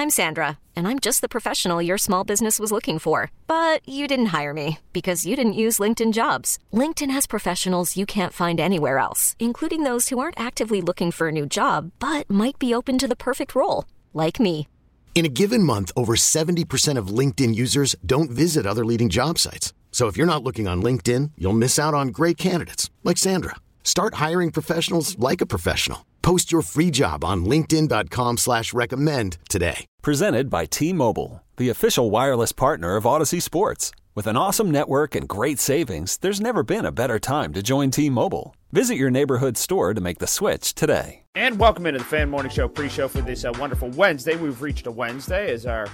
I'm Sandra, and I'm just the professional your small business was looking for. But you didn't hire me because you didn't use LinkedIn Jobs. LinkedIn has professionals you can't find anywhere else, including those who aren't actively looking for a new job, but might be open to the perfect role, like me. In a given month, over 70% of LinkedIn users don't visit other leading job sites. So if you're not looking on LinkedIn, you'll miss out on great candidates like Sandra. Start hiring professionals like a professional. Post your free job on linkedin.com/recommend today. Presented by T-Mobile, the official wireless partner of Odyssey Sports. With an awesome network and great savings, there's never been a better time to join T-Mobile. Visit your neighborhood store to make the switch today. And welcome into the Fan Morning Show pre-show for this wonderful Wednesday. We've reached a Wednesday as our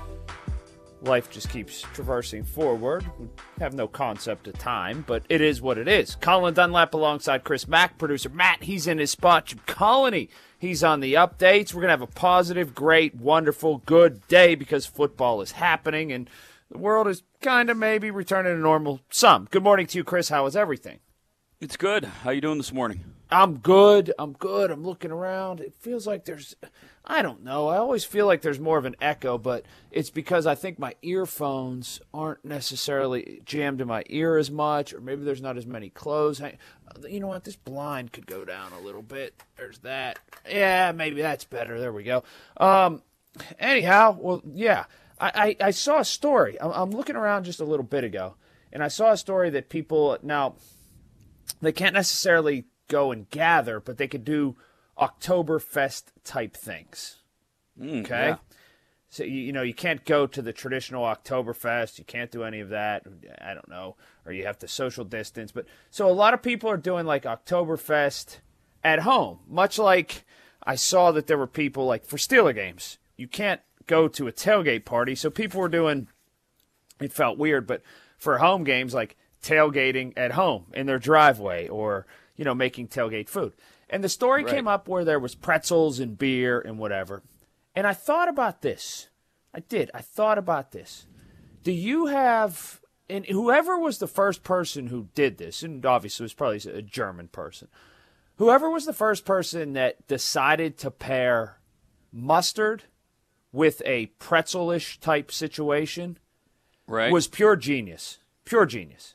life just keeps traversing forward. We have no concept of time, but it is what it is. Colin Dunlap alongside Chris Mack, producer Matt. He's in his spot. Jim Colony, he's on the updates. We're going to have a positive, great, wonderful, good day because football is happening and the world is kind of maybe returning to normal some. Good morning to you, Chris. How is everything? It's good. How you doing this morning? I'm good. I'm looking around. It feels like I don't know. I always feel like there's more of an echo, but it's because I think my earphones aren't necessarily jammed in my ear as much, or maybe there's not as many clothes. You know what? This blind could go down a little bit. There's that. Yeah, maybe that's better. There we go. Anyhow, well, yeah. I saw a story. I'm looking around just a little bit ago, and I saw a story that people now, they can't necessarily go and gather, but they could do Oktoberfest type things. Okay? Yeah. So, you can't go to the traditional Oktoberfest. You can't do any of that. I don't know. Or you have to social distance. But so a lot of people are doing like Oktoberfest at home, much like I saw that there were people like for Steeler games. You can't go to a tailgate party. So people were doing, it felt weird, but for home games, like tailgating at home in their driveway or, making tailgate food. And the story came up where there was pretzels and beer and whatever. And I thought about this. I thought about this. Do you have, and whoever was the first person who did this, and obviously it was probably a German person, whoever was the first person that decided to pair mustard with a pretzel-ish type situation was pure genius. Pure genius.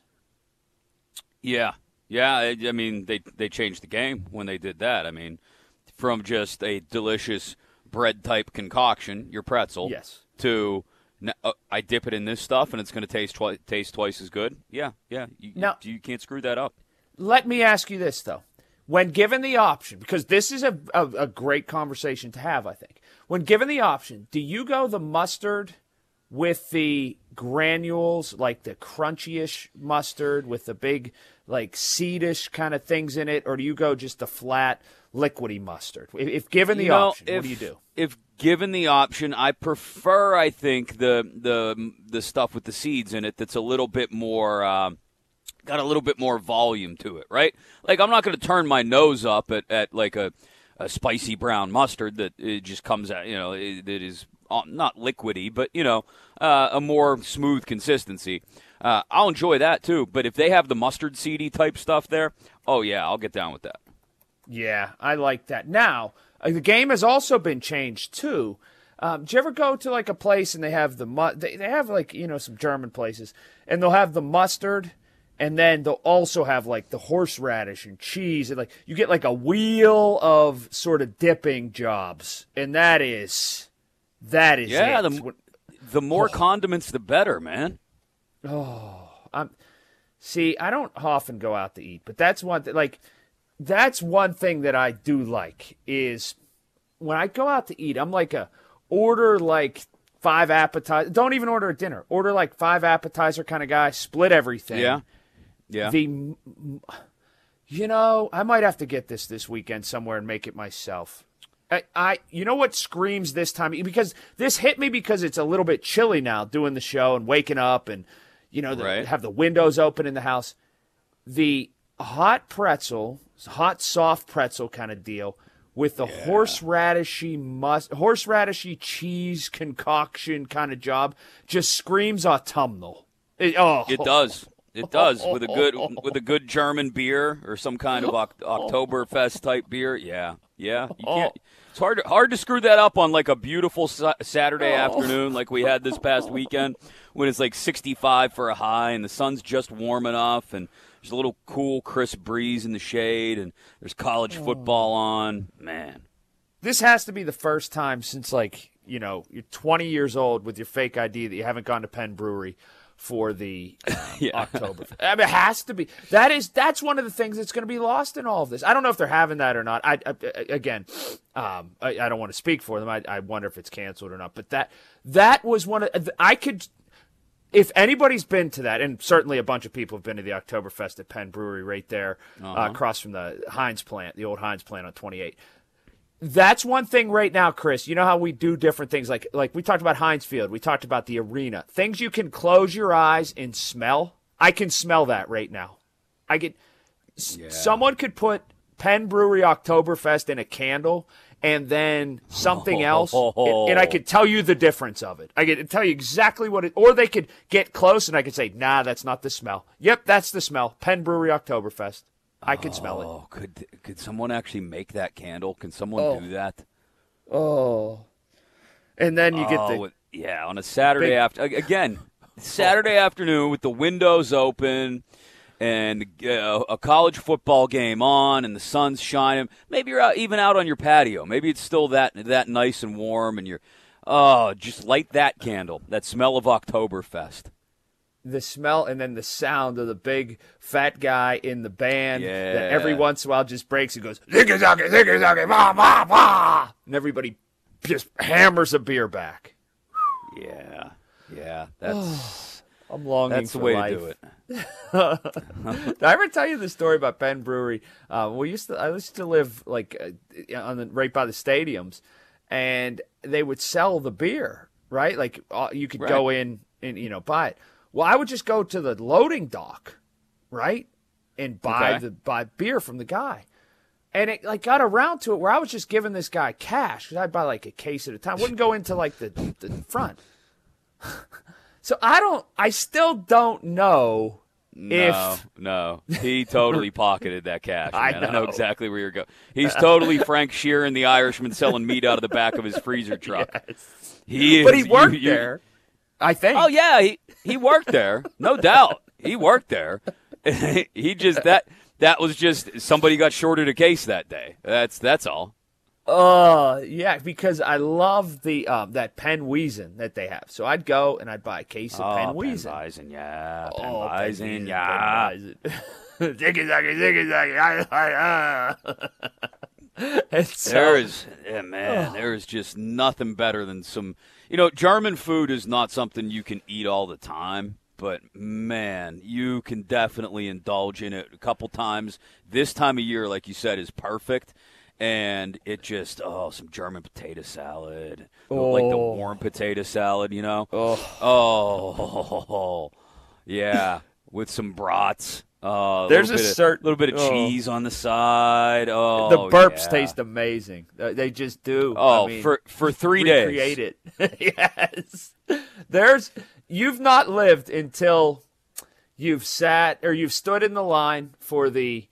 Yeah. Yeah, I mean, they changed the game when they did that. I mean, from just a delicious bread-type concoction, your pretzel, to I dip it in this stuff and it's going to taste twice as good. Yeah. You can't screw that up. Let me ask you this, though. When given the option, because this is a great conversation to have, I think. When given the option, do you go the mustard with the granules, like the crunchy-ish mustard with the big, like, seedish kind of things in it, or do you go just the flat, liquidy mustard? If given the option, what do you do? If given the option, I prefer, I think, the stuff with the seeds in it that's a little bit more got a little bit more volume to it, right? Like, I'm not going to turn my nose up at like a spicy brown mustard that it just comes out, that is not liquidy, but, a more smooth consistency. I'll enjoy that, too. But if they have the mustard seedy type stuff there, oh, yeah, I'll get down with that. Yeah, I like that. Now, the game has also been changed, too. Did you ever go to, like, a place and they have they have, like, some German places, and they'll have the mustard, and then they'll also have, like, the horseradish and cheese. And, like, you get, like, a wheel of sort of dipping jobs. And that is yeah, it. The more condiments, the better, man. Oh, I don't often go out to eat, but that's one thing. Like, that's one thing that I do like is when I go out to eat, I'm like order like 5 appetizers. Don't even order a dinner. Order like 5 appetizer kind of guy. Split everything. Yeah. I might have to get this weekend somewhere and make it myself. You know what screams this time? Because this hit me because it's a little bit chilly now doing the show and waking up and, have the windows open in the house. The hot soft pretzel kind of deal with the horseradishy cheese concoction kind of job just screams autumnal. It does. It does with a good German beer or some kind of Oktoberfest type beer. Yeah. You can't. It's hard to screw that up on like a beautiful Saturday afternoon like we had this past weekend when it's like 65 for a high and the sun's just warm enough and there's a little cool, crisp breeze in the shade and there's college football on. Man. This has to be the first time since you're 20 years old with your fake ID that you haven't gone to Penn Brewery for the October. I mean, it has to be. That's one of the things that's going to be lost in all of this. I don't know if they're having that or not. I don't want to speak for them. I wonder if it's canceled or not. But that was one of if anybody's been to that, and certainly a bunch of people have been to the Oktoberfest at Penn Brewery right there across from the Heinz plant, the old Heinz plant on 28. That's one thing right now, Chris. You know how we do different things, like we talked about Heinz Field. We talked about the arena. Things you can close your eyes and smell. I can smell that right now. Someone could put Penn Brewery Oktoberfest in a candle and then something else, and I could tell you the difference of it. I could tell you exactly what it, or they could get close and I could say, nah, that's not the smell. Yep, that's the smell. Penn Brewery Oktoberfest. I can smell it. Oh, could someone actually make that candle? Can someone do that? Oh. And then you get on a Saturday Saturday afternoon with the windows open and a college football game on and the sun's shining. Maybe you're even out on your patio. Maybe it's still that nice and warm and you're just light that candle. That smell of Oktoberfest. The smell and then the sound of the big fat guy in the band that every once in a while just breaks and goes, ziggy-zaggy, ziggy-zaggy, bah, bah, bah, and everybody just hammers a beer back. Yeah, that's I'm longing that's for the way life. to do it. Did I ever tell you the story about Penn Brewery? I used to live right by the stadiums, and they would sell the beer, right? Like you could go in and buy it. Well, I would just go to the loading dock, right, and buy beer from the guy. And it got around to it where I was just giving this guy cash because I'd buy a case at a time. Wouldn't go into the front. So I still don't know if. No, he totally pocketed that cash. Man. I know exactly where you're going. He's totally Frank Sheeran, the Irishman, selling meat out of the back of his freezer truck. Yes. But he worked there. I think. Oh yeah, he worked there, no doubt. He worked there. He just that was just somebody got shorted a case that day. That's all. Yeah, because I love the that Penn Weizen that they have. So I'd go and I'd buy a case of Penn Weizen. Penn Weizen, yeah. Penn Weizen, yeah. There is just nothing better than some. German food is not something you can eat all the time, but man, you can definitely indulge in it a couple times. This time of year, like you said, is perfect. And it just, some German potato salad, like the warm potato salad, yeah, with some brats. There's a little bit of cheese on the side. Oh, the burps taste amazing. They just do. For 3 days. Recreate it. Yes. You've not lived until you've sat or you've stood in the line for the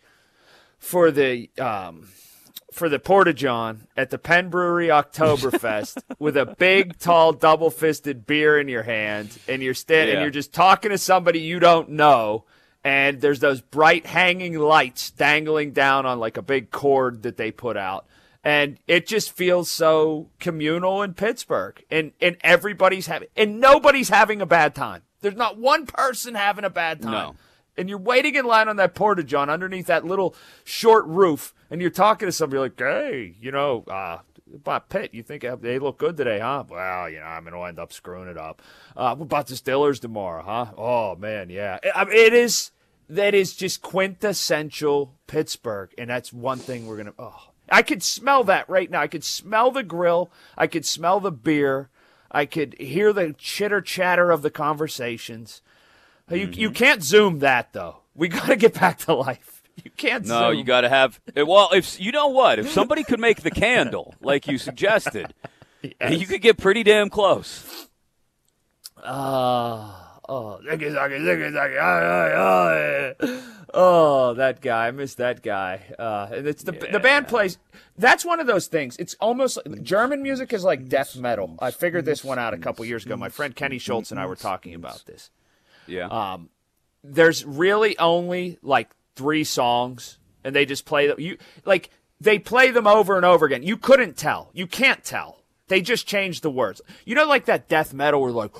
Porta-John at the Penn Brewery Oktoberfest with a big, tall, double-fisted beer in your hand, and you're and you're just talking to somebody you don't know, and there's those bright hanging lights dangling down on a big cord that they put out, and it just feels so communal in Pittsburgh, and everybody's and nobody's having a bad time. There's not one person having a bad time. No. And you're waiting in line on that Porta-John underneath that little short roof, and you're talking to somebody like, hey, about Pitt, you think they look good today, huh? Well, I'm going to end up screwing it up. What about the Steelers tomorrow, huh? Oh, man, yeah. That is just quintessential Pittsburgh, and that's one thing we're going to I could smell that right now. I could smell the grill. I could smell the beer. I could hear the chitter-chatter of the conversations. You can't Zoom that, though. We got to get back to life. You can't Zoom. No, you got to have – well, if somebody could make the candle like you suggested, you could get pretty damn close. Oh, that guy. I miss that guy. And it's the band plays. That's one of those things. It's almost German music is like death metal. I figured this one out a couple years ago. My friend Kenny Schultz and I were talking about this. Yeah. There's really only like 3 songs, and they just play them. They play them over and over again. You couldn't tell. You can't tell. They just changed the words. You know, like that death metal where like,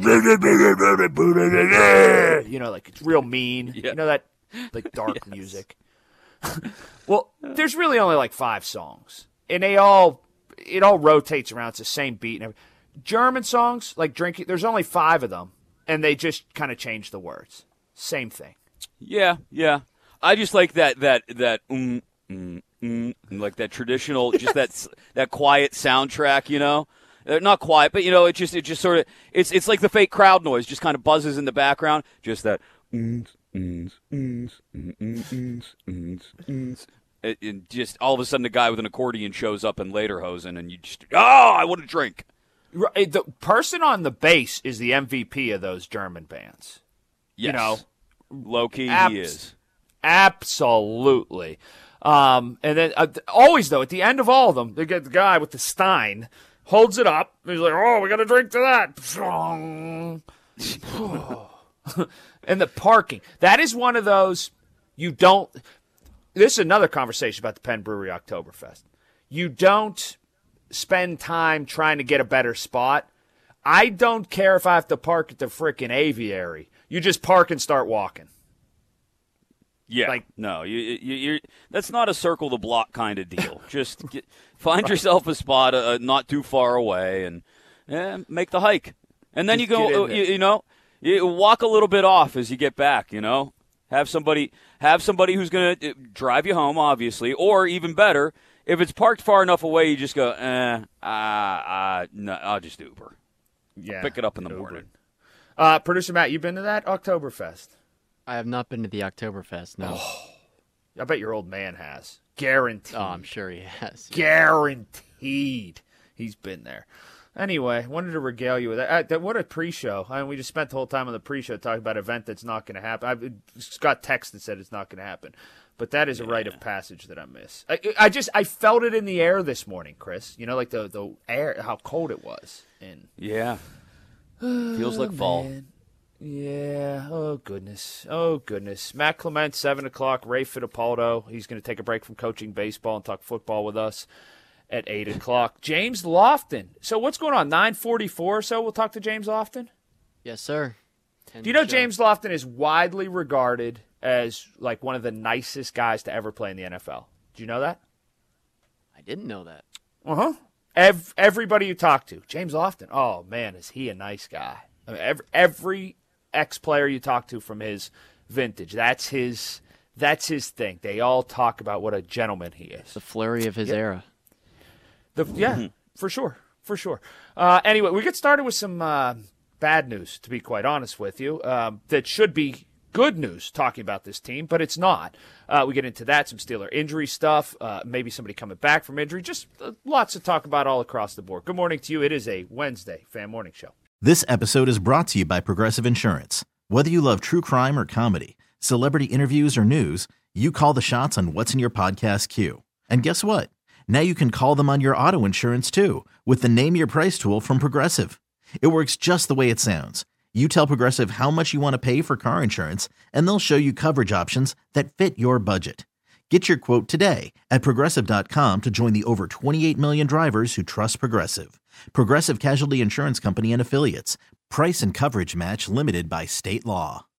you know, like it's real mean. Yeah. You know that like dark music. Well, there's really only like 5 songs, and it all rotates around. It's the same beat and everything. German songs like Drinking, there's only 5 of them, and they just kind of change the words. Same thing. Yeah. I just like that like that traditional, just that quiet soundtrack, you know. Not quiet, but you know, it just sort of it's like the fake crowd noise, just kind of buzzes in the background. Just that. It just all of a sudden, a guy with an accordion shows up in Lederhosen, and you just I want to drink. The person on the bass is the MVP of those German bands. Yes. You know, low key he is. Absolutely. And then always though, at the end of all of them, they get the guy with the stein holds it up. He's like, "Oh, we got to drink to that." And the parking. That is one of those you don't. This is another conversation about the Penn Brewery Oktoberfest. You don't spend time trying to get a better spot. I don't care if I have to park at the frickin' aviary. You just park and start walking. Yeah, no, you're that's not a circle the block kind of deal. Just find yourself a spot not too far away and make the hike. And then just you go, you walk a little bit off as you get back, you know. Have somebody who's going to drive you home, obviously, or even better, if it's parked far enough away, you just go, no, I'll just Uber. Yeah, I'll pick it up in the morning. Producer Matt, you been to that Oktoberfest? I have not been to the Oktoberfest, no. Oh, I bet your old man has. Guaranteed. Oh, I'm sure he has. Guaranteed. He's been there. Anyway, wanted to regale you with that. What a pre-show. I mean, we just spent the whole time on the pre-show talking about an event that's not going to happen. I've got text that said it's not going to happen. But that is a rite of passage that I miss. I felt it in the air this morning, Chris. You know, like the air, how cold it was. Yeah. Feels like fall. Man. Yeah. Oh, goodness. Matt Clement, 7 o'clock. Ray Fittipaldo. He's going to take a break from coaching baseball and talk football with us at 8 o'clock. James Lofton. So what's going on, 9:44 or so? We'll talk to James Lofton? Yes, sir. Do you know James Lofton is widely regarded as like one of the nicest guys to ever play in the NFL? Do you know that? I didn't know that. Uh-huh. Everybody you talk to, James Lofton, oh, man, is he a nice guy. I mean, every ex-player you talk to from his vintage, that's his thing. They all talk about what a gentleman he is. The flurry of his era. For sure. Anyway, we get started with some bad news, to be quite honest with you, that should be good news talking about this team, but it's not. We get into that, some Steeler injury stuff, maybe somebody coming back from injury, just lots to talk about all across the board. Good morning to you. It is a Wednesday Fan Morning Show. This episode is brought to you by Progressive Insurance. Whether you love true crime or comedy, celebrity interviews or news, you call the shots on what's in your podcast queue. And guess what? Now you can call them on your auto insurance too with the Name Your Price tool from Progressive. It works just the way it sounds. You tell Progressive how much you want to pay for car insurance, and they'll show you coverage options that fit your budget. Get your quote today at Progressive.com to join the over 28 million drivers who trust Progressive. Progressive Casualty Insurance Company and Affiliates. Price and coverage match limited by state law.